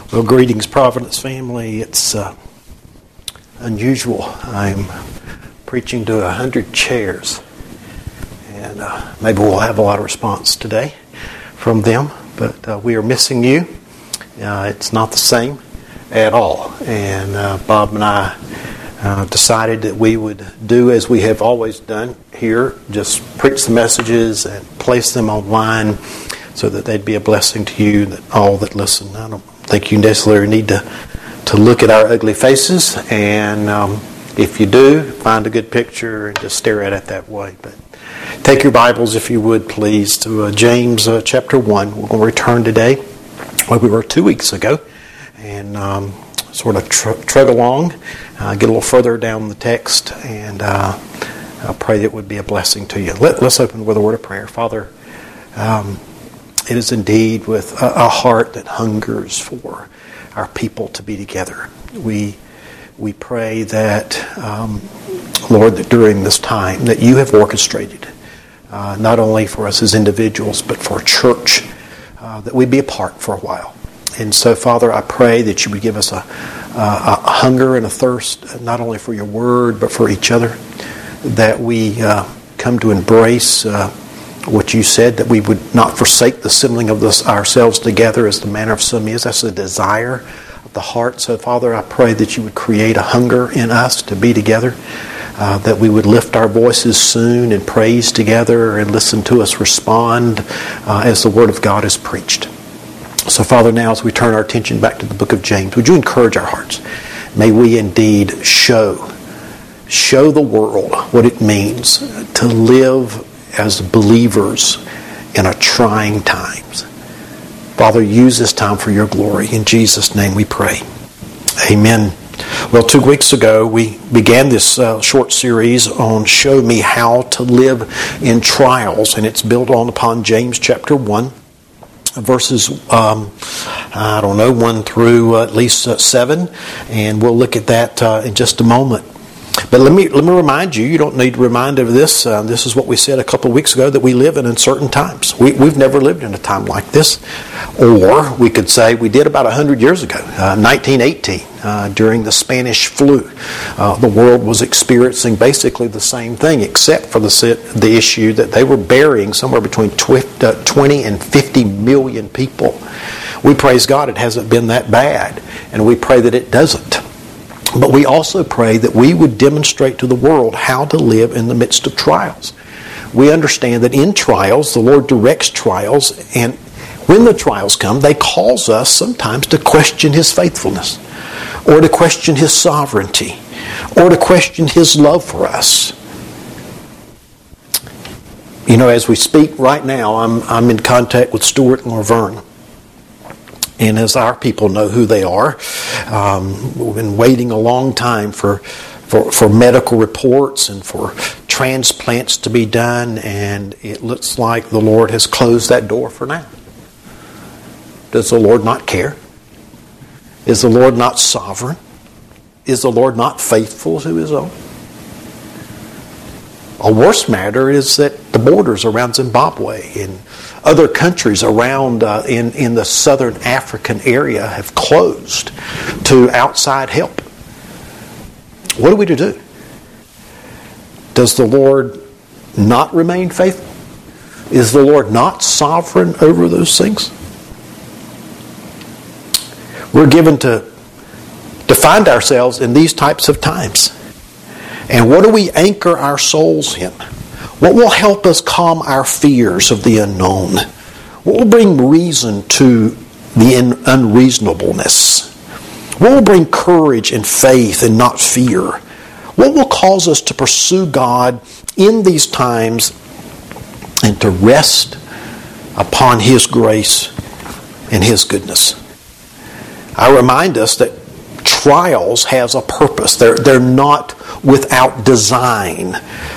Well, greetings, Providence family. It's unusual. I'm preaching to 100 chairs, and maybe we'll have a lot of response today from them, but we are missing you. It's not the same at all, and Bob and I decided that we would do as we have always done here, just preach the messages and place them online so that they'd be a blessing to you, that all that listen. I don't think you necessarily need to look at our ugly faces, and if you do, find a good picture and just stare at it that way. But take your Bibles, if you would, please, to James chapter 1. We're going to return today where we were 2 weeks ago, and sort of trudge along, get a little further down the text, and I pray it would be a blessing to you. Let's open with a word of prayer. Father, it is indeed with a heart that hungers for our people to be together. We pray that, Lord, that during this time that you have orchestrated, not only for us as individuals, but for a church, that we be apart for a while. And so, Father, I pray that you would give us a hunger and a thirst, not only for your word, but for each other, that we come to embrace what you said, that we would not forsake the assembling of ourselves together as the manner of some is. That's a desire of the heart. So, Father, I pray that you would create a hunger in us to be together, that we would lift our voices soon in praise together and listen to us respond as the Word of God is preached. So, Father, now as we turn our attention back to the book of James, would you encourage our hearts? May we indeed show the world what it means to live as believers in a trying times. Father, use this time for your glory. In Jesus' name we pray. Amen. Well, 2 weeks ago we began this short series on Show Me How to Live in Trials, and it's built upon James chapter 1. Verses, 1 through at least 7, and we'll look at that in just a moment. But let me remind you, you don't need to remind of this. This is what we said a couple of weeks ago, that we live in uncertain times. We've never lived in a time like this. Or we could say we did about 100 years ago, 1918, during the Spanish flu. The world was experiencing basically the same thing, except for the issue that they were burying somewhere between 20 and 50 million people. We praise God it hasn't been that bad, and we pray that it doesn't. But we also pray that we would demonstrate to the world how to live in the midst of trials. We understand that in trials, the Lord directs trials, and when the trials come, they cause us sometimes to question His faithfulness, or to question His sovereignty, or to question His love for us. You know, as we speak right now, I'm in contact with Stuart and Laverne. And as our people know who they are, we've been waiting a long time for medical reports and for transplants to be done, and it looks like the Lord has closed that door for now. Does the Lord not care? Is the Lord not sovereign? Is the Lord not faithful to His own? A worse matter is that the borders around Zimbabwe and other countries around in the southern African area have closed to outside help. What are we to do? Does the Lord not remain faithful? Is the Lord not sovereign over those things? We're given to find ourselves in these types of times. And what do we anchor our souls in? What will help us calm our fears of the unknown? What will bring reason to the unreasonableness? What will bring courage and faith and not fear? What will cause us to pursue God in these times and to rest upon His grace and His goodness? I remind us that trials has a purpose. They're not without design.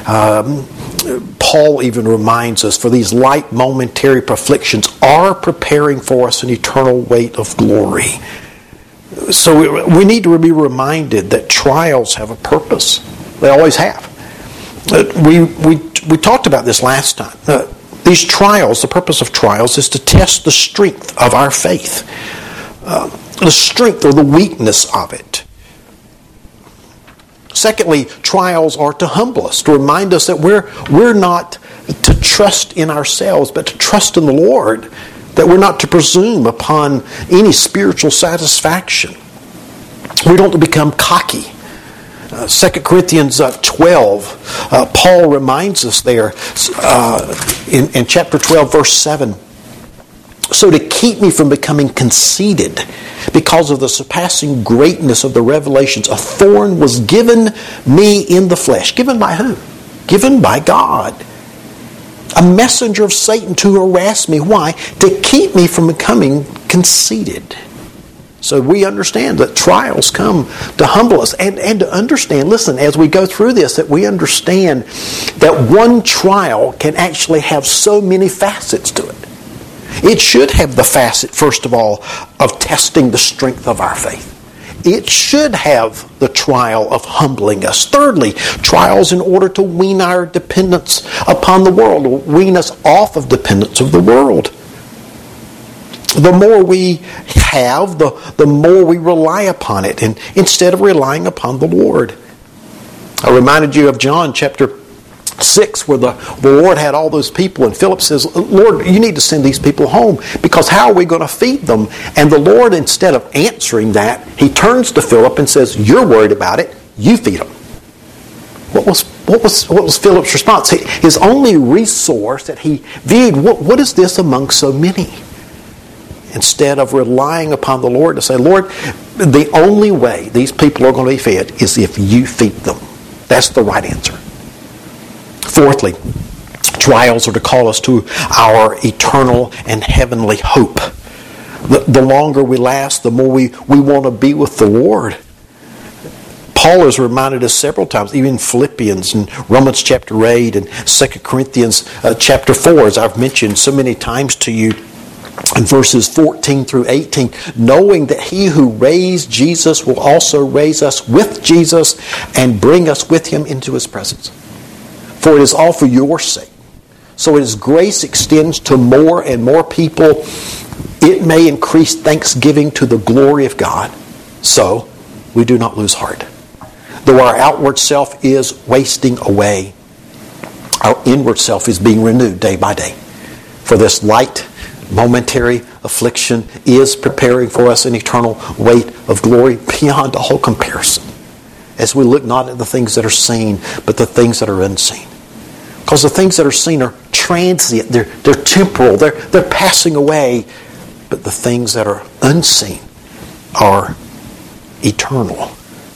Paul even reminds us, for these light momentary afflictions are preparing for us an eternal weight of glory. So we need to be reminded that trials have a purpose. They always have. We talked about this last time. These trials, the purpose of trials is to test the strength of our faith. the strength or the weakness of it. Secondly, trials are to humble us, to remind us that we're not to trust in ourselves, but to trust in the Lord, that we're not to presume upon any spiritual satisfaction. We don't become cocky. 2 Corinthians 12, Paul reminds us there in chapter 12, verse 7, so to keep me from becoming conceited, because of the surpassing greatness of the revelations, a thorn was given me in the flesh. Given by who? Given by God. A messenger of Satan to harass me. Why? To keep me from becoming conceited. So we understand that trials come to humble us and to understand, listen, as we go through this, that we understand that one trial can actually have so many facets to it. It should have the facet, first of all, of testing the strength of our faith. It should have the trial of humbling us. Thirdly, trials in order to wean our dependence upon the world, wean us off of dependence of the world. The more we have, the more we rely upon it, and instead of relying upon the Lord. I reminded you of John chapter 6, where the Lord had all those people, and Philip says, Lord, you need to send these people home, because how are we going to feed them? And the Lord, instead of answering that, he turns to Philip and says, you're worried about it, you feed them. What was Philip's response? His only resource that he viewed, what is this among so many? Instead of relying upon the Lord to say, Lord, the only way these people are going to be fed is if you feed them. That's the right answer. Fourthly, trials are to call us to our eternal and heavenly hope. The longer we last, the more we want to be with the Lord. Paul has reminded us several times, even in Philippians and Romans chapter 8 and 2 Corinthians chapter 4, as I've mentioned so many times to you, in verses 14 through 18, knowing that he who raised Jesus will also raise us with Jesus and bring us with him into his presence. For it is all for your sake. So as grace extends to more and more people, it may increase thanksgiving to the glory of God. So we do not lose heart. Though our outward self is wasting away, our inward self is being renewed day by day. For this light, momentary affliction is preparing for us an eternal weight of glory beyond all comparison, as we look not at the things that are seen, but the things that are unseen. Because the things that are seen are transient, they're temporal, they're passing away, but the things that are unseen are eternal.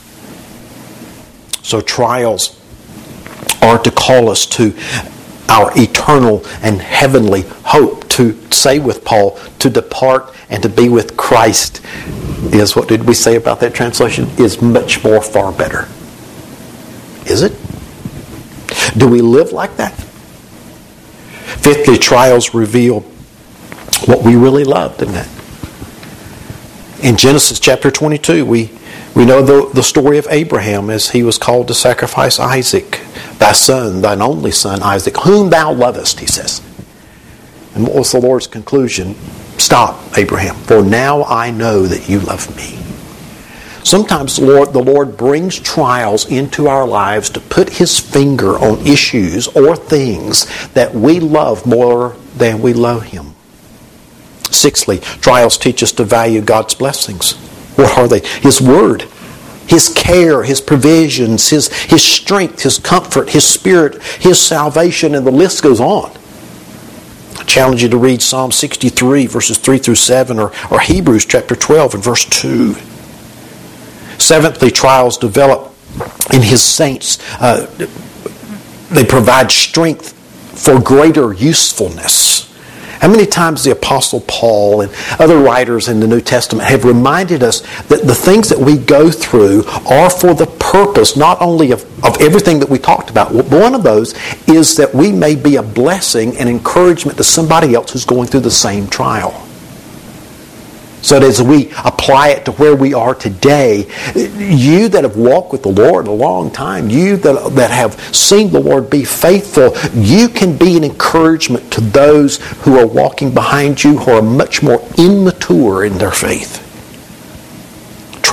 So trials are to call us to our eternal and heavenly hope. To say with Paul, to depart and to be with Christ is, what did we say about that translation? Is much more, far better. Is it? Do we live like that? Fifthly, trials reveal what we really love, didn't it? In Genesis chapter 22, we know the story of Abraham as he was called to sacrifice Isaac, thy son, thine only son, Isaac, whom thou lovest, he says. And what was the Lord's conclusion? Stop, Abraham, for now I know that you love me. Sometimes the Lord brings trials into our lives to put his finger on issues or things that we love more than we love him. Sixthly, trials teach us to value God's blessings. What are they? His word, his care, his provisions, his strength, his comfort, his spirit, his salvation, and the list goes on. I challenge you to read Psalm 63, verses 3 through 7, or Hebrews chapter 12 and verse 2. Seventhly, trials develop in his saints. They provide strength for greater usefulness. How many times the Apostle Paul and other writers in the New Testament have reminded us that the things that we go through are for the purpose not only of everything that we talked about. One of those is that we may be a blessing and encouragement to somebody else who's going through the same trial. So that as we apply it to where we are today, you that have walked with the Lord a long time, you that have seen the Lord be faithful, you can be an encouragement to those who are walking behind you, who are much more immature in their faith.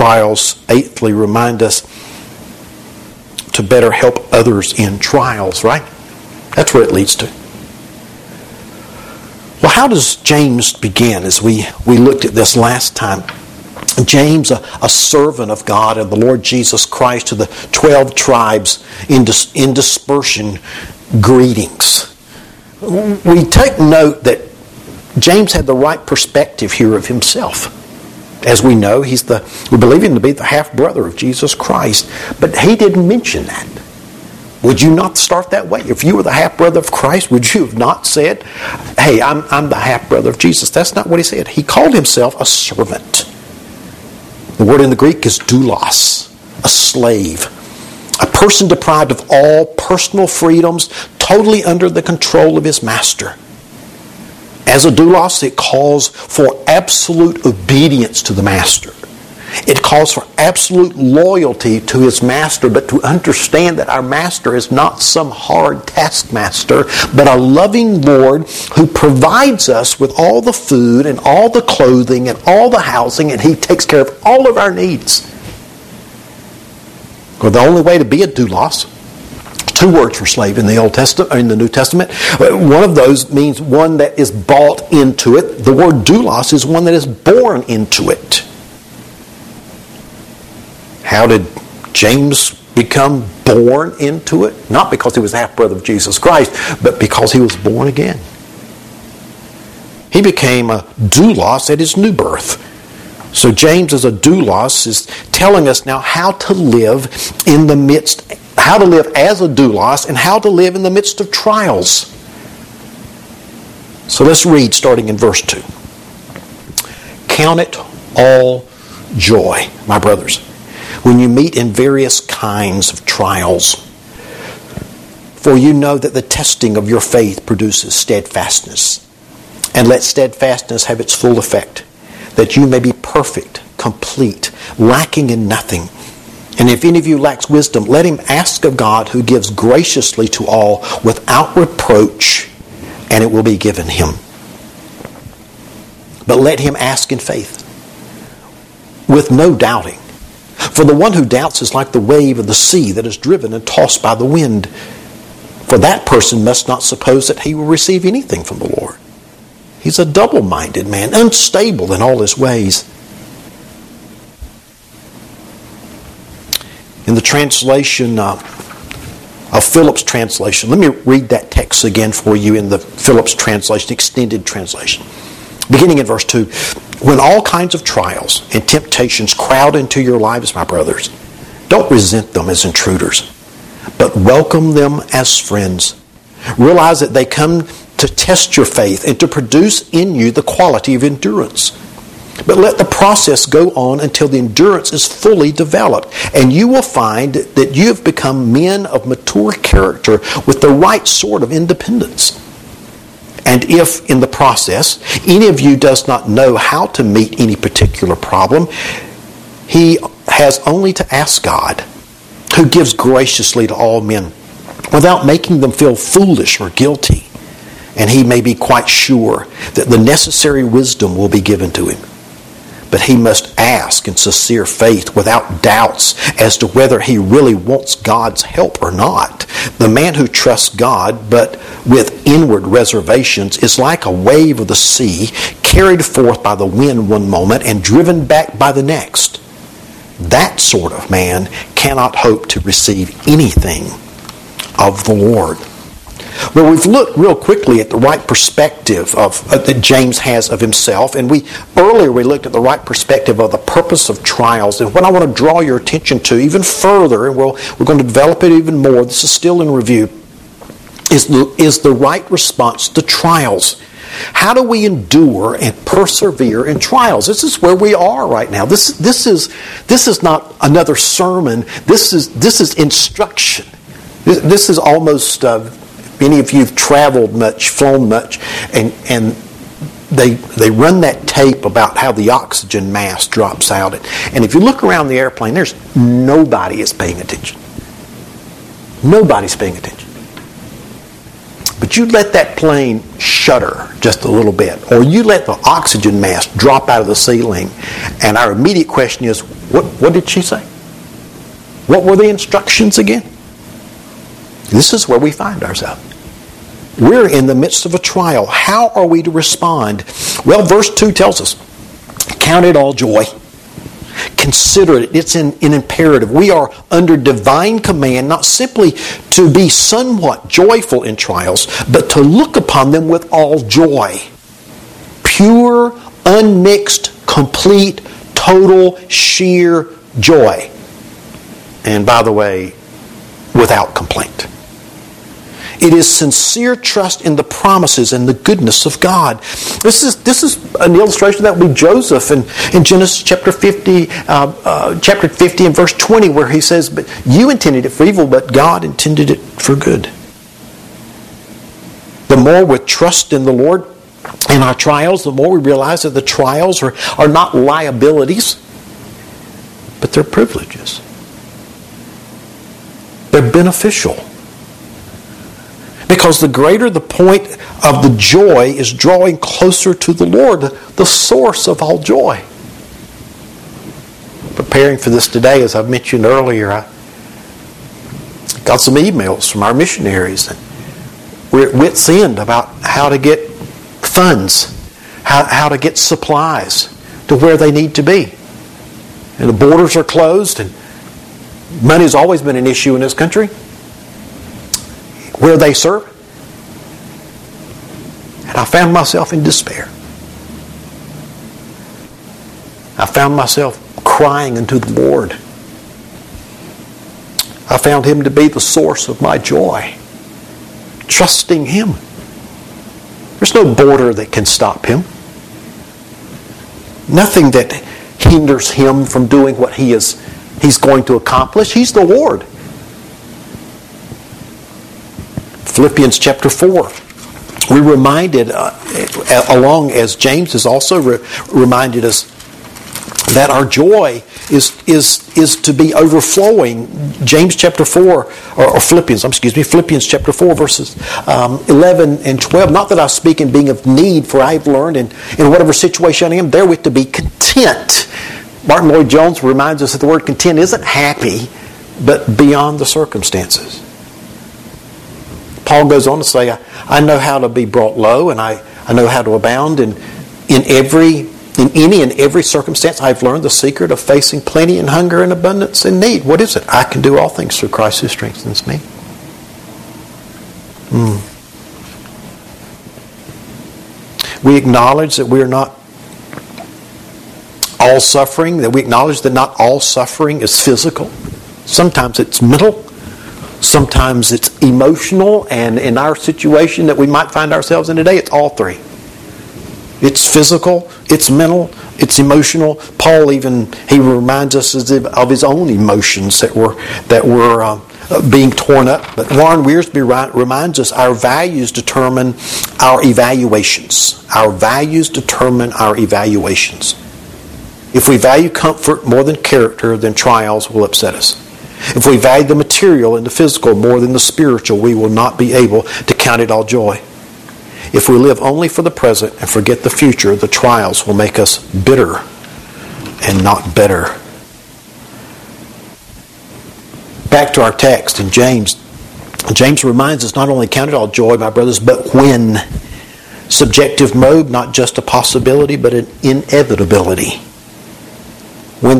trials, eighthly, remind us to better help others in trials, right? That's where it leads to. Well, how does James begin as we looked at this last time? James, a servant of God and the Lord Jesus Christ to the 12 tribes in dispersion, greetings. We take note that James had the right perspective here of himself. As we know, we believe him to be the half-brother of Jesus Christ, but he didn't mention that. Would you not start that way? If you were the half-brother of Christ, would you have not said, hey, I'm the half-brother of Jesus? That's not what he said. He called himself a servant. The word in the Greek is doulos, a slave, a person deprived of all personal freedoms, totally under the control of his master. As a doulos, it calls for absolute obedience to the master. It calls for absolute loyalty to his master, but to understand that our master is not some hard taskmaster, but a loving Lord who provides us with all the food and all the clothing and all the housing, and he takes care of all of our needs. Well, the only way to be a doulos, two words for slave in the Old Testament, or in the New Testament. One of those means one that is bought into it. The word doulos is one that is born into it. How did James become born into it? Not because he was half-brother of Jesus Christ, but because he was born again. He became a doulos at his new birth. So James, as a doulos, is telling us now how to live how to live as a doulos and how to live in the midst of trials. So let's read starting in verse 2. Count it all joy, my brothers, when you meet in various kinds of trials. For you know that the testing of your faith produces steadfastness. And let steadfastness have its full effect, that you may be perfect, complete, lacking in nothing. And if any of you lacks wisdom, let him ask of God, who gives graciously to all without reproach, and it will be given him. But let him ask in faith, with no doubting. For the one who doubts is like the wave of the sea that is driven and tossed by the wind. For that person must not suppose that he will receive anything from the Lord. He's a double-minded man, unstable in all his ways. In the translation of Phillips' translation, let me read that text again for you in the Phillips translation, extended translation. Beginning in verse 2, when all kinds of trials and temptations crowd into your lives, my brothers, don't resent them as intruders, but welcome them as friends. Realize that they come to test your faith and to produce in you the quality of endurance. But let the process go on until the endurance is fully developed, and you will find that you have become men of mature character with the right sort of independence. And if, in the process, any of you does not know how to meet any particular problem, he has only to ask God, who gives graciously to all men, without making them feel foolish or guilty. And he may be quite sure that the necessary wisdom will be given to him. But he must ask in sincere faith without doubts as to whether he really wants God's help or not. The man who trusts God but with inward reservations is like a wave of the sea carried forth by the wind one moment and driven back by the next. That sort of man cannot hope to receive anything of the Lord. Well, we've looked real quickly at the right perspective that James has of himself, and earlier we looked at the right perspective of the purpose of trials. And what I want to draw your attention to even further, and we're going to develop it even more, this is still in review, is the right response to trials. How do we endure and persevere in trials? This is where we are right now. This is not another sermon. This is instruction. This is almost. Many of you have traveled much, flown much, and they run that tape about how the oxygen mask drops out. And if you look around the airplane, there's nobody is paying attention. Nobody's paying attention. But you let that plane shudder just a little bit. Or you let the oxygen mask drop out of the ceiling, and our immediate question is, what did she say? What were the instructions again? This is where we find ourselves. We're in the midst of a trial. How are we to respond? Well, verse 2 tells us, count it all joy. Consider it. It's an imperative. We are under divine command, not simply to be somewhat joyful in trials, but to look upon them with all joy. Pure, unmixed, complete, total, sheer joy. And by the way, without complaint. It is sincere trust in the promises and the goodness of God. This is an illustration that would be Joseph in Genesis chapter 50 and verse 20, where he says, "But you intended it for evil, but God intended it for good." The more we trust in the Lord in our trials, the more we realize that the trials are not liabilities, but they're privileges. They're beneficial. Because the greater the point of the joy is drawing closer to the Lord, the source of all joy. Preparing for this today, as I've mentioned earlier, I got some emails from our missionaries. And we're at wit's end about how to get funds, how to get supplies to where they need to be. And the borders are closed, and money's always been an issue in this country. Where they serve. And I found myself in despair. I found myself crying unto the Lord. I found Him to be the source of my joy. Trusting Him. There's no border that can stop Him. Nothing that hinders Him from doing what He's going to accomplish. He's the Lord. Philippians chapter 4. We're reminded, along as James has also reminded us, that our joy is to be overflowing. James chapter 4, or Philippians chapter 4, verses 11 and 12. Not that I speak in being of need, for I have learned in whatever situation I am, therewith to be content. Martin Lloyd-Jones reminds us that the word content isn't happy, but beyond the circumstances. Paul goes on to say, I know how to be brought low, and I know how to abound. And in any and every circumstance, I've learned the secret of facing plenty and hunger and abundance and need. What is it? I can do all things through Christ who strengthens me. We acknowledge that we are not all suffering, that we acknowledge that not all suffering is physical. Sometimes it's mental. Sometimes it's emotional, and in our situation that we might find ourselves in today, it's all three. It's physical, it's mental, it's emotional. Paul he reminds us of his own emotions that were being torn up. But Warren Wiersbe reminds us our values determine our evaluations. Our values determine our evaluations. If we value comfort more than character, then trials will upset us. If we value the material and the physical more than the spiritual, we will not be able to count it all joy. If we live only for the present and forget the future, the trials will make us bitter and not better. Back to our text in James. James reminds us not only count it all joy, my brothers, but when. Subjective mode, not just a possibility, but an inevitability. When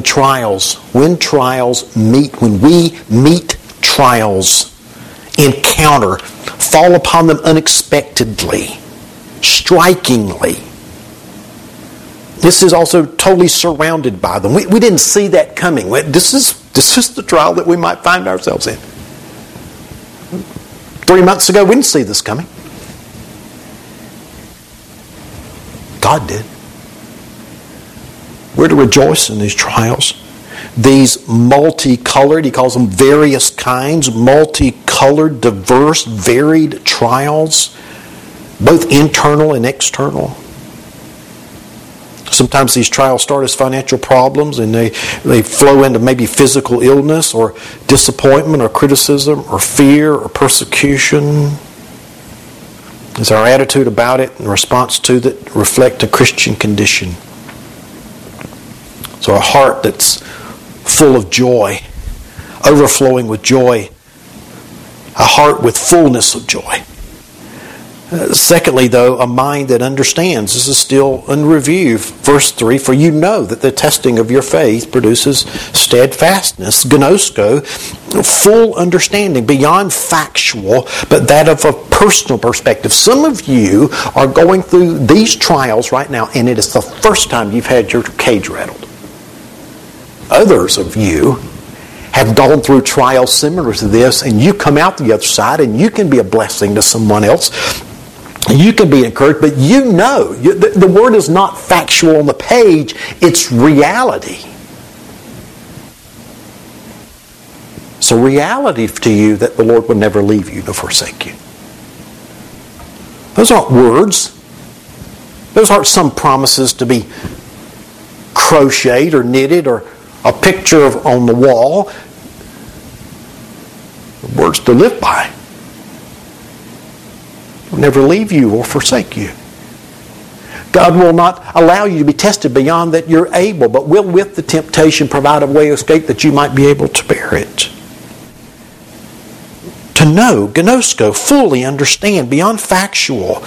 we meet trials, encounter, fall upon them unexpectedly, strikingly. This is also totally surrounded by them. We didn't see that coming. This is the trial that we might find ourselves in. 3 months ago, we didn't see this coming. God did. We're to rejoice in these trials. These multicolored, he calls them various kinds, multicolored, diverse, varied trials, both internal and external. Sometimes these trials start as financial problems and they flow into maybe physical illness or disappointment or criticism or fear or persecution. Is our attitude about it and response to it reflect a Christian condition? So a heart that's full of joy, overflowing with joy, a heart with fullness of joy. Secondly, though, a mind that understands. This is still in review. Verse 3, for you know that the testing of your faith produces steadfastness, gnosko, full understanding, beyond factual, but that of a personal perspective. Some of you are going through these trials right now, and it is the first time you've had your cage rattled. Others of you have gone through trials similar to this, and you come out the other side, and you can be a blessing to someone else. You can be encouraged, but you know, the word is not factual on the page, it's reality. So reality to you that the Lord will never leave you nor forsake you. Those aren't words. Those aren't some promises to be crocheted or knitted or a picture on the wall. Words to live by. Will never leave you or forsake you. God will not allow you to be tested beyond that you're able, but will with the temptation provide a way of escape that you might be able to bear it. To know, gnosko, fully understand, beyond factual.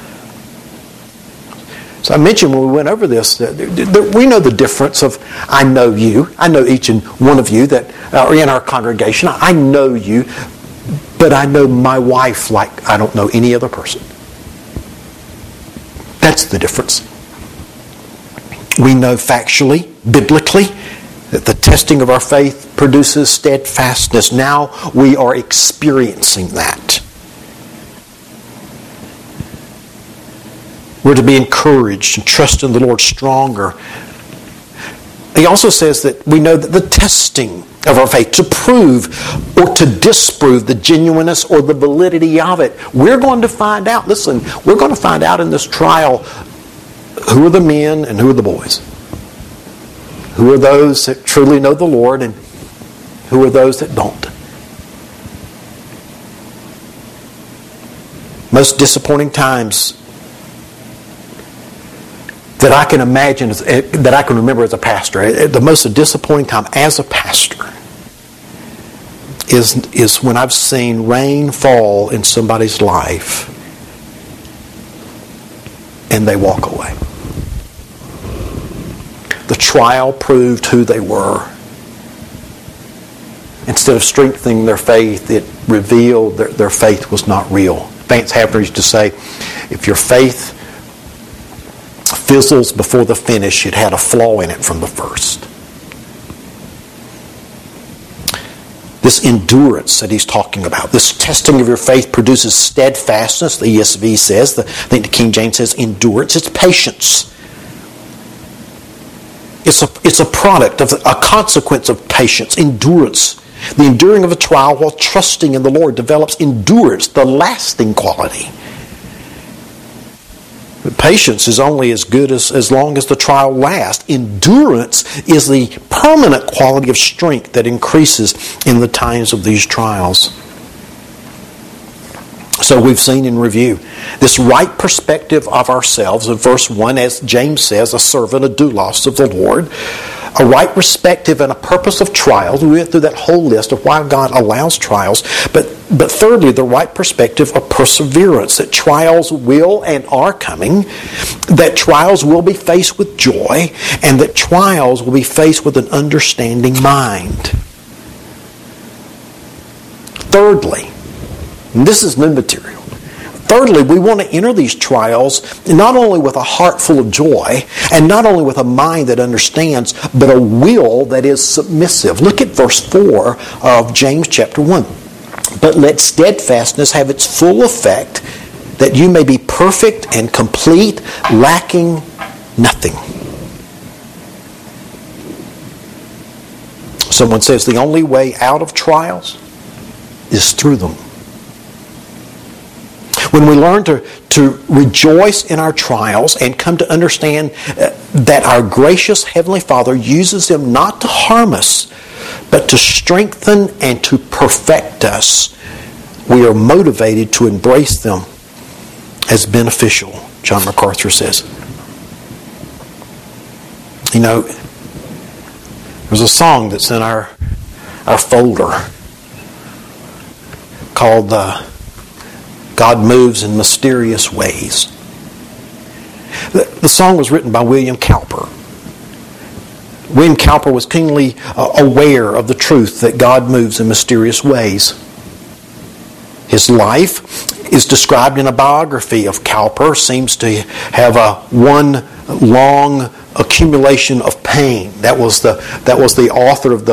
So I mentioned when we went over this, we know the difference of I know you. I know each and one of you that are in our congregation. I know you. But I know my wife like I don't know any other person. That's the difference. We know factually, biblically, that the testing of our faith produces steadfastness. Now we are experiencing that. We're to be encouraged and trust in the Lord stronger. He also says that we know that the testing of our faith, to prove or to disprove the genuineness or the validity of it, we're going to find out. Listen, we're going to find out in this trial who are the men and who are the boys. Who are those that truly know the Lord and who are those that don't. Most disappointing times that I can imagine, that I can remember as a pastor, the most disappointing time as a pastor is when I've seen rain fall in somebody's life and they walk away. The trial proved who they were. Instead of strengthening their faith, it revealed that their faith was not real. Vance Havner used to say, if your faith fizzles before the finish, it had a flaw in it from the first. This endurance that he's talking about, this testing of your faith produces steadfastness, the ESV says. I think the King James says endurance. It's patience. It's a product of a consequence of patience, endurance. The enduring of a trial while trusting in the Lord develops endurance, the lasting quality. Patience is only as good as long as the trial lasts. Endurance is the permanent quality of strength that increases in the times of these trials. So we've seen in review this right perspective of ourselves in verse 1, as James says, a servant, a doulos of the Lord. A right perspective and a purpose of trials. We went through that whole list of why God allows trials. But thirdly, the right perspective of perseverance. That trials will and are coming. That trials will be faced with joy. And that trials will be faced with an understanding mind. Thirdly, and this is new material. Thirdly, we want to enter these trials not only with a heart full of joy and not only with a mind that understands, but a will that is submissive. Look at verse 4 of James chapter 1. But let steadfastness have its full effect, that you may be perfect and complete, lacking nothing. Someone says the only way out of trials is through them. When we learn to rejoice in our trials and come to understand that our gracious Heavenly Father uses them not to harm us, but to strengthen and to perfect us, we are motivated to embrace them as beneficial, John MacArthur says. You know, there's a song that's in our folder called God Moves in Mysterious Ways. The song was written by William Cowper. William Cowper was keenly aware of the truth that God moves in mysterious ways. His life is described in a biography of Cowper. Seems to have one long accumulation of pain. That was the author of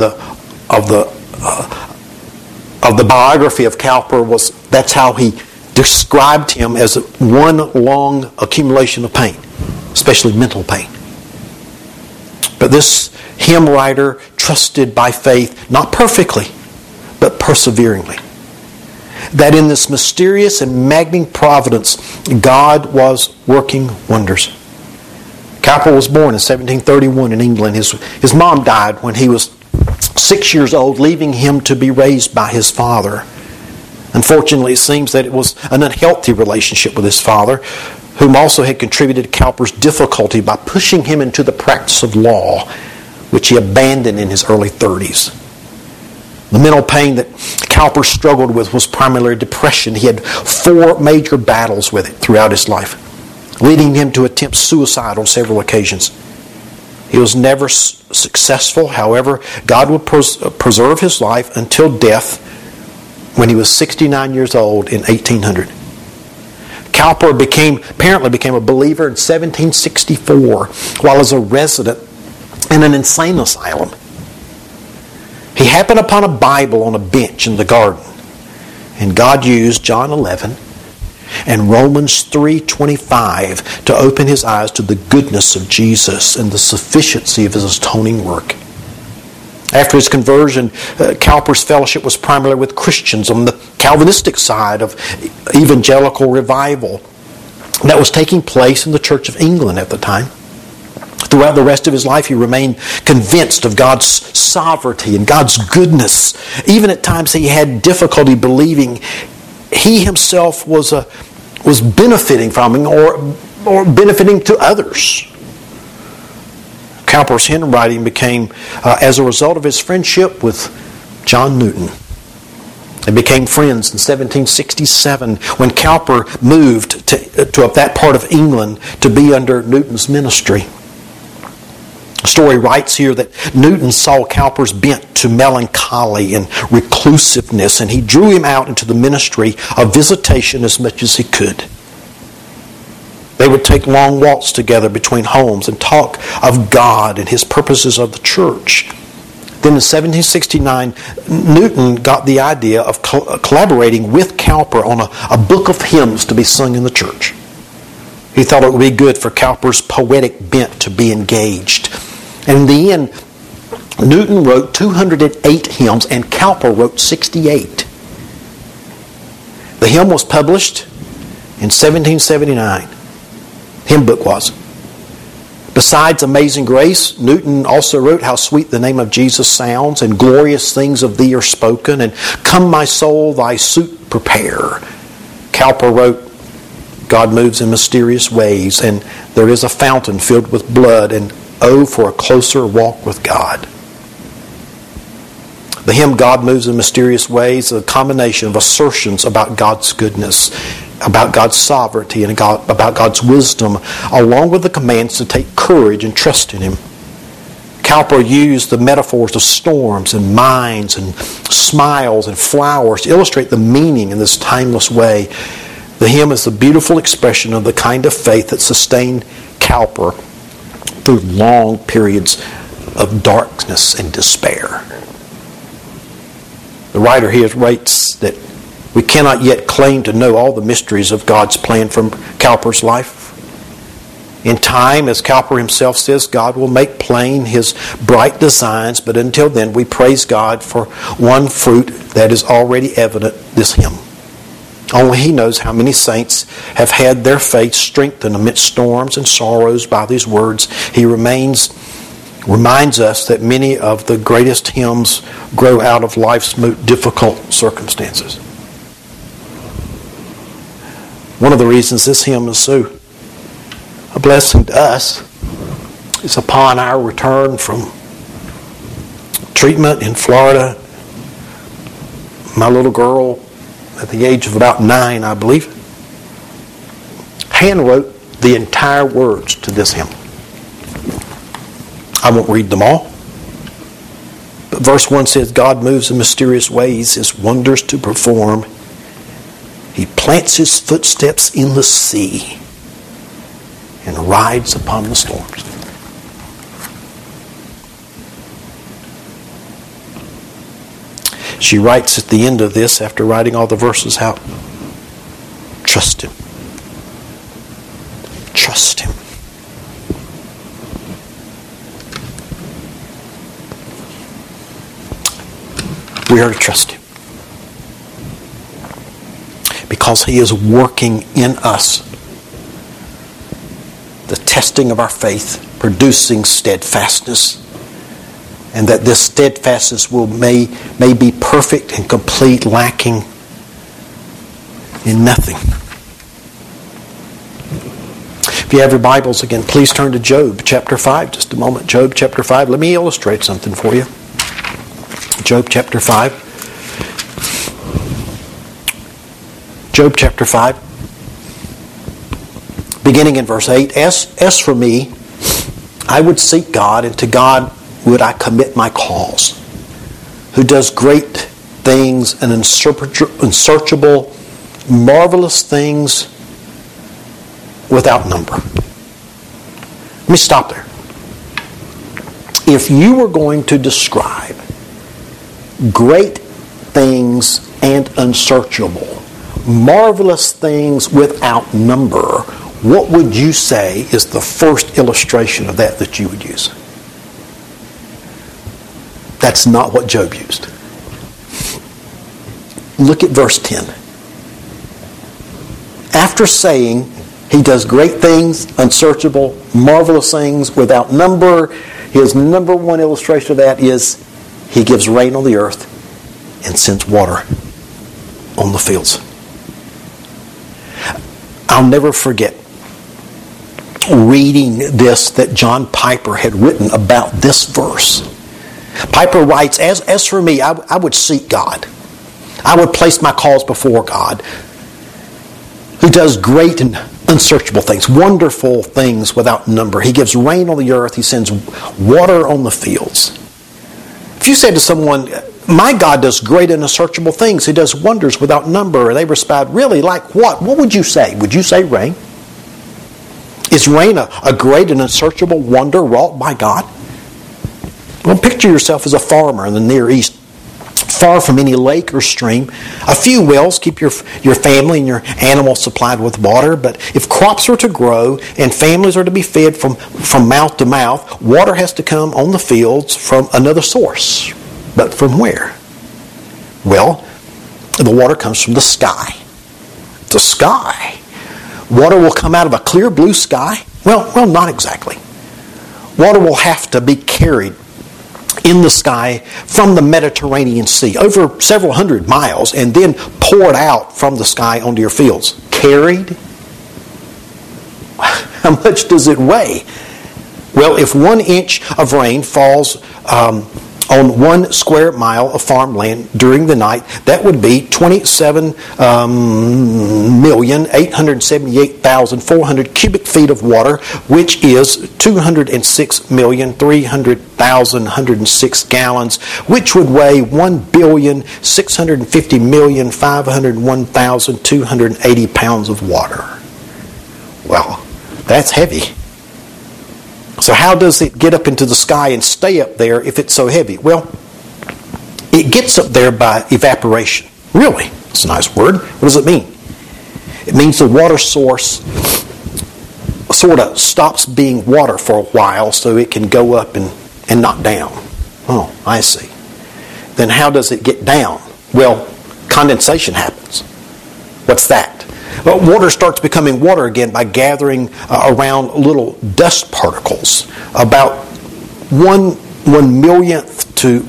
the biography of Cowper. That's how he described him, as one long accumulation of pain, especially mental pain. But this hymn writer trusted by faith, not perfectly, but perseveringly, that in this mysterious and maddening providence, God was working wonders. Cowper was born in 1731 in England. His mom died when he was 6 years old, leaving him to be raised by his father. Unfortunately, it seems that it was an unhealthy relationship with his father, whom also had contributed to Cowper's difficulty by pushing him into the practice of law, which he abandoned in his early 30s. The mental pain that Cowper struggled with was primarily depression. He had 4 major battles with it throughout his life, leading him to attempt suicide on several occasions. He was never successful. However, God would preserve his life until death when he was 69 years old in 1800. Cowper apparently became a believer in 1764 while as a resident in an insane asylum. He happened upon a Bible on a bench in the garden, and God used John 11 and Romans 3:25 to open his eyes to the goodness of Jesus and the sufficiency of his atoning work. After his conversion, Cowper's fellowship was primarily with Christians on the Calvinistic side of evangelical revival that was taking place in the Church of England at the time. Throughout the rest of his life, he remained convinced of God's sovereignty and God's goodness. Even at times he had difficulty believing he himself was benefiting from him or benefiting to others. Cowper's handwriting became, as a result of his friendship with John Newton. They became friends in 1767 when Cowper moved to that part of England to be under Newton's ministry. The story writes here that Newton saw Cowper's bent to melancholy and reclusiveness, and he drew him out into the ministry of visitation as much as he could. They would take long walks together between homes and talk of God and his purposes of the church. Then in 1769, Newton got the idea of collaborating with Cowper on a book of hymns to be sung in the church. He thought it would be good for Cowper's poetic bent to be engaged. And in the end, Newton wrote 208 hymns and Cowper wrote 68. The hymn was published in 1779. Hymn book was. Besides Amazing Grace, Newton also wrote How Sweet the Name of Jesus Sounds, and Glorious Things of Thee Are Spoken, and Come My Soul, Thy Suit Prepare. Cowper wrote God Moves in Mysterious Ways, and There is a Fountain Filled with Blood, and Oh, for a Closer Walk with God. The hymn God Moves in Mysterious Ways is a combination of assertions about God's goodness, about God's sovereignty, and about God's wisdom, along with the commands to take courage and trust in him. Cowper used the metaphors of storms and mines and smiles and flowers to illustrate the meaning in this timeless way. The hymn is a beautiful expression of the kind of faith that sustained Cowper through long periods of darkness and despair. The writer here writes that we cannot yet claim to know all the mysteries of God's plan from Cowper's life. In time, as Cowper himself says, God will make plain his bright designs, but until then we praise God for one fruit that is already evident, this hymn. Only he knows how many saints have had their faith strengthened amidst storms and sorrows by these words. He reminds us that many of the greatest hymns grow out of life's most difficult circumstances. One of the reasons this hymn is so a blessing to us is upon our return from treatment in Florida. My little girl, at the age of about 9, I believe, hand wrote the entire words to this hymn. I won't read them all. But verse 1 says, God moves in mysterious ways, His wonders to perform. He plants His footsteps in the sea and rides upon the storms. She writes at the end of this, after writing all the verses out, trust Him. Trust Him. We are to trust Him. Because He is working in us. The testing of our faith, producing steadfastness. And that this steadfastness may be perfect and complete, lacking in nothing. If you have your Bibles again, please turn to Job chapter 5. Just a moment. Job chapter 5. Let me illustrate something for you. Job chapter 5. Job chapter 5. Beginning in verse 8. As for me, I would seek God, and to God would I commit my cause, who does great things and unsearchable, marvelous things without number. Let me stop there. If you were going to describe great things and unsearchable, marvelous things without number, what would you say is the first illustration of that you would use? That's not what Job used. Look at verse 10. After saying He does great things, unsearchable, marvelous things without number, his number one illustration of that is He gives rain on the earth and sends water on the fields. I'll never forget reading this that John Piper had written about this verse. Piper writes, as for me, I would seek God. I would place my cause before God, who does great and unsearchable things, wonderful things without number. He gives rain on the earth. He sends water on the fields. If you said to someone, my God does great and unsearchable things, He does wonders without number, and they respond, really, like what? What would you say? Would you say rain? Is rain a great and unsearchable wonder wrought by God? Well, picture yourself as a farmer in the Near East, far from any lake or stream. A few wells keep your family and your animals supplied with water, but if crops are to grow and families are to be fed from mouth to mouth, water has to come on the fields from another source. But from where? Well, the water comes from the sky. The sky. Water will come out of a clear blue sky? Well, not exactly. Water will have to be carried in the sky from the Mediterranean Sea over several hundred miles and then poured out from the sky onto your fields. Carried? How much does it weigh? Well, if 1 inch of rain falls on 1 square mile of farmland during the night, that would be 27,878,400 cubic feet of water, which is 206,300,106 gallons, which would weigh 1,650,501,280 pounds of water. Well, that's heavy. So how does it get up into the sky and stay up there if it's so heavy? Well, it gets up there by evaporation. Really? It's a nice word. What does it mean? It means the water source sort of stops being water for a while so it can go up and not down. Oh, I see. Then how does it get down? Well, condensation happens. What's that? Well, water starts becoming water again by gathering around little dust particles about 1/1,000,000th to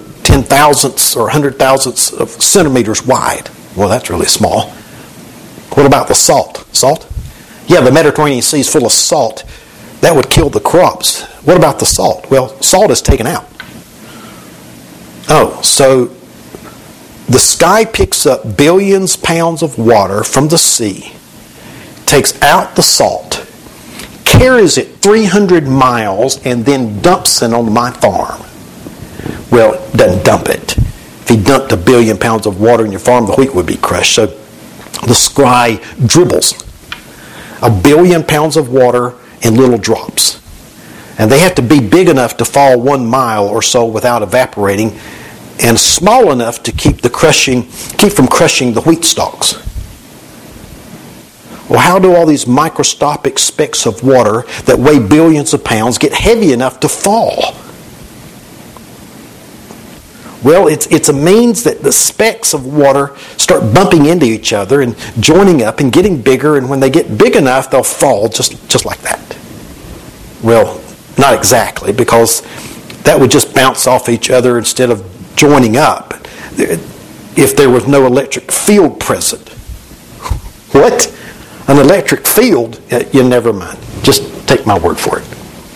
1/10,000th or 100,000th of centimeters wide. Well, that's really small. What about the salt? Salt? Yeah, the Mediterranean Sea is full of salt. That would kill the crops. What about the salt? Well, salt is taken out. Oh, so the sky picks up billions of pounds of water from the sea, takes out the salt, carries it 300 miles, and then dumps it on my farm. Well, it doesn't dump it. If he dumped 1 billion pounds of water in your farm, the wheat would be crushed. So the sky dribbles 1 billion pounds of water in little drops. And they have to be big enough to fall 1 mile or so without evaporating, and small enough to keep from crushing the wheat stalks. Well, how do all these microscopic specks of water that weigh billions of pounds get heavy enough to fall? Well, it's a means that the specks of water start bumping into each other and joining up and getting bigger, and when they get big enough, they'll fall just like that. Well, not exactly, because that would just bounce off each other instead of joining up if there was no electric field present. What? An electric field? You never mind. Just take my word for it.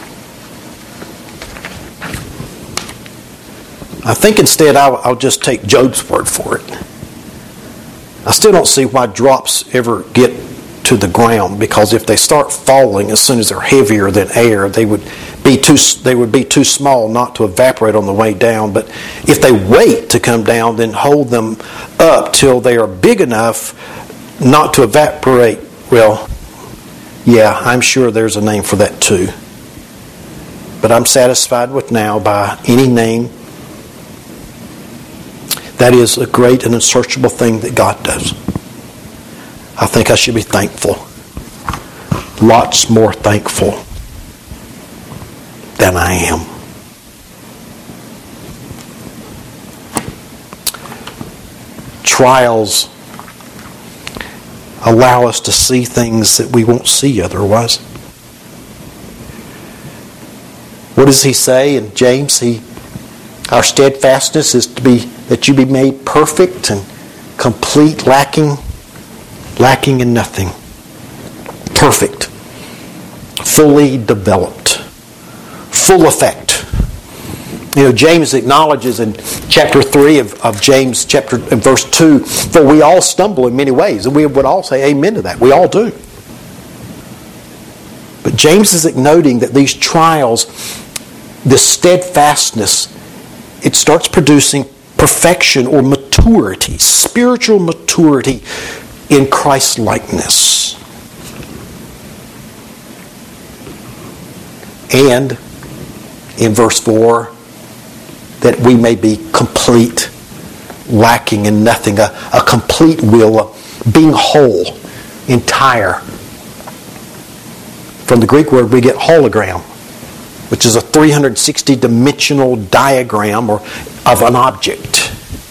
I think instead I'll just take Job's word for it. I still don't see why drops ever get to the ground, because if they start falling as soon as they're heavier than air, they would be too small not to evaporate on the way down. But if they wait to come down, then hold them up till they are big enough not to evaporate. Well, yeah, I'm sure there's a name for that too. But I'm satisfied with now by any name. That is a great and unsearchable thing that God does. I think I should be thankful. Lots more thankful than I am. Trials allow us to see things that we won't see otherwise. What does he say in James? Our steadfastness is to be that you be made perfect and complete, lacking in nothing. Perfect. Fully developed. Full effect. You know, James acknowledges in chapter 3 of James, in verse 2, for we all stumble in many ways. And we would all say amen to that. We all do. But James is noting that these trials, this steadfastness, it starts producing perfection or maturity, spiritual maturity in Christ-likeness. And in verse 4, that we may be complete, lacking in nothing, a complete will, being whole, entire. From the Greek word we get hologram, which is a 360-dimensional diagram of an object.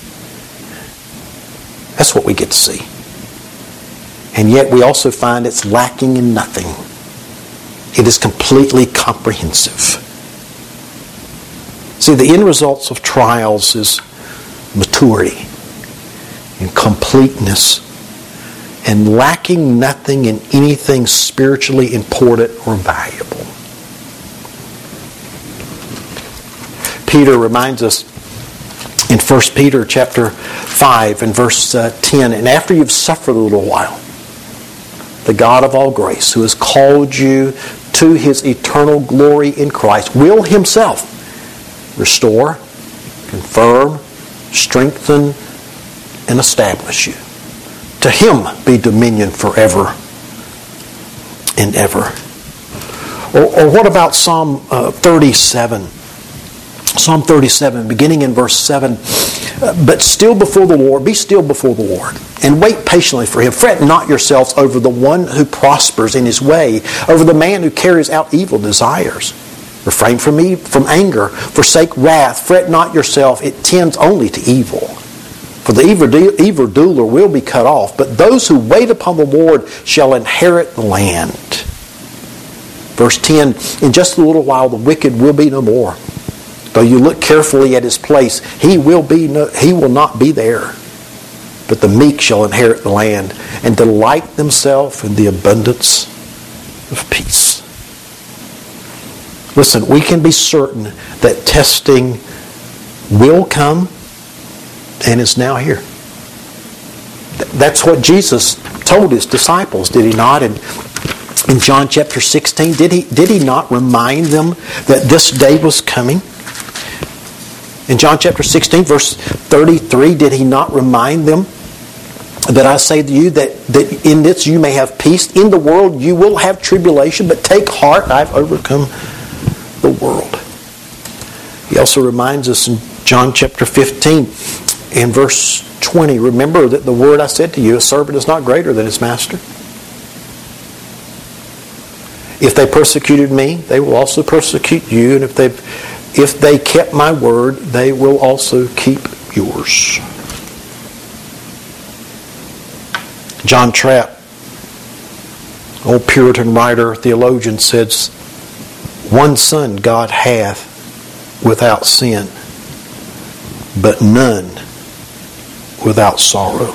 That's what we get to see. And yet we also find it's lacking in nothing. It is completely comprehensive. See, the end results of trials is maturity and completeness and lacking nothing in anything spiritually important or valuable. Peter reminds us in 1 Peter chapter 5 and verse 10, and after you've suffered a little while, the God of all grace, who has called you to his eternal glory in Christ, will himself restore, confirm, strengthen, and establish you. To him be dominion forever and ever. Or what about Psalm 37? Psalm 37, beginning in verse 7, but still before the Lord, be still before the Lord, and wait patiently for him. Fret not yourselves over the one who prospers in his way, over the man who carries out evil desires. Refrain from anger, forsake wrath, fret not yourself, it tends only to evil. For the evildoer will be cut off, but those who wait upon the Lord shall inherit the land. Verse 10, in just a little while the wicked will be no more. Though you look carefully at his place, he will not be there. but the meek shall inherit the land and delight themselves in the abundance of peace. Listen, we can be certain that testing will come and is now here. That's what Jesus told his disciples, did he not? And in John chapter 16, did he not remind them that this day was coming? In John chapter 16, verse 33, did he not remind them that I say to you that in this you may have peace? In the world you will have tribulation, but take heart, I've overcome the world. He also reminds us in John chapter 15, in verse 20, remember that the word I said to you, a servant is not greater than his master. If they persecuted me, they will also persecute you. And if they kept my word, they will also keep yours. John Trapp, old Puritan writer, theologian, says, one son God hath without sin, but none without sorrow.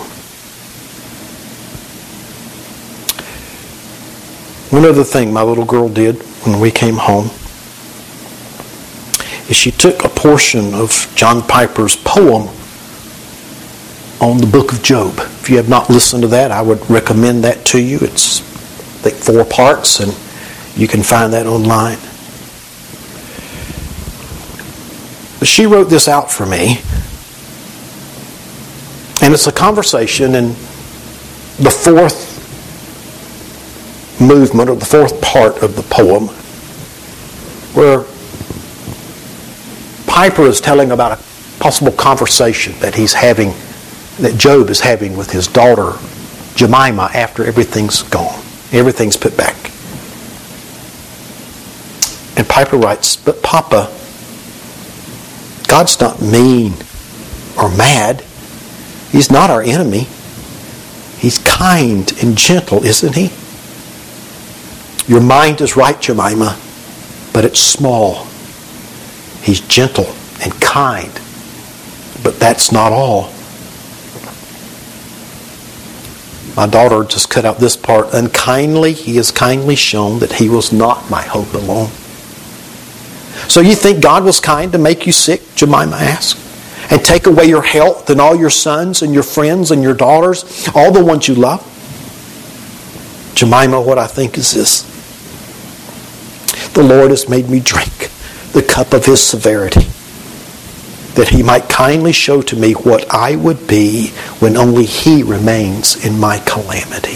One other thing my little girl did when we came home is she took a portion of John Piper's poem on the book of Job. If you have not listened to that, I would recommend that to you. It's, I think, 4 parts, and you can find that online. But she wrote this out for me, and it's a conversation in the 4th movement, or the 4th part of the poem, where Piper is telling about a possible conversation that he's having, that Job is having with his daughter Jemima after everything's gone. Everything's put back. And Piper writes, but Papa, God's not mean or mad. He's not our enemy. He's kind and gentle, isn't he? Your mind is right, Jemima, but it's small. He's gentle and kind, but that's not all. My daughter just cut out this part. Unkindly, he has kindly shown that he was not my hope alone. So you think God was kind to make you sick, Jemima asked, and take away your health and all your sons and your friends and your daughters, all the ones you love? Jemima, what I think is this. The Lord has made me drink the cup of his severity, that he might kindly show to me what I would be when only he remains in my calamity.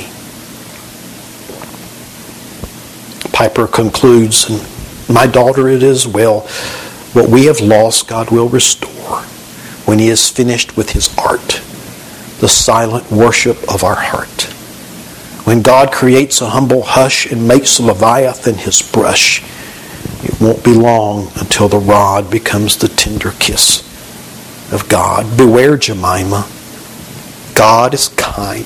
Piper concludes, and my daughter, it is well. What we have lost, God will restore when he is finished with his art, the silent worship of our heart. When God creates a humble hush and makes Leviathan his brush, it won't be long until the rod becomes the tender kiss of God. Beware, Jemima. God is kind.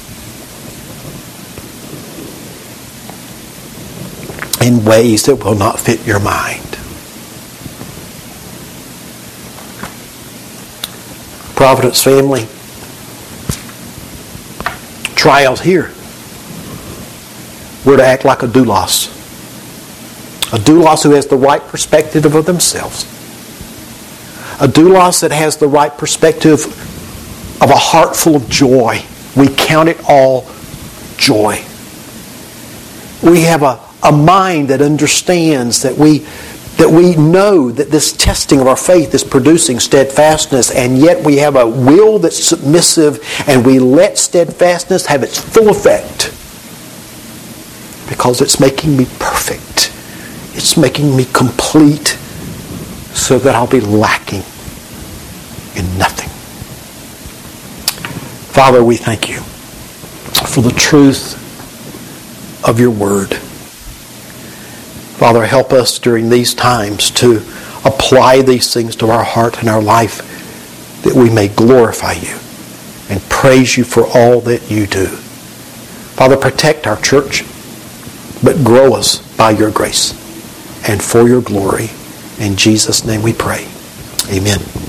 In ways that will not fit your mind. Providence family, trials here. We're to act like a doulos. A doulos who has the right perspective of themselves. A doulos that has the right perspective of a heart full of joy. We count it all joy. We have a mind that understands that we know that this testing of our faith is producing steadfastness, and yet we have a will that's submissive, and we let steadfastness have its full effect because it's making me perfect. It's making me complete so that I'll be lacking in nothing. Father, we thank you for the truth of your word. Father, help us during these times to apply these things to our heart and our life, that we may glorify you and praise you for all that you do. Father, protect our church, but grow us by your grace and for your glory. In Jesus' name we pray. Amen.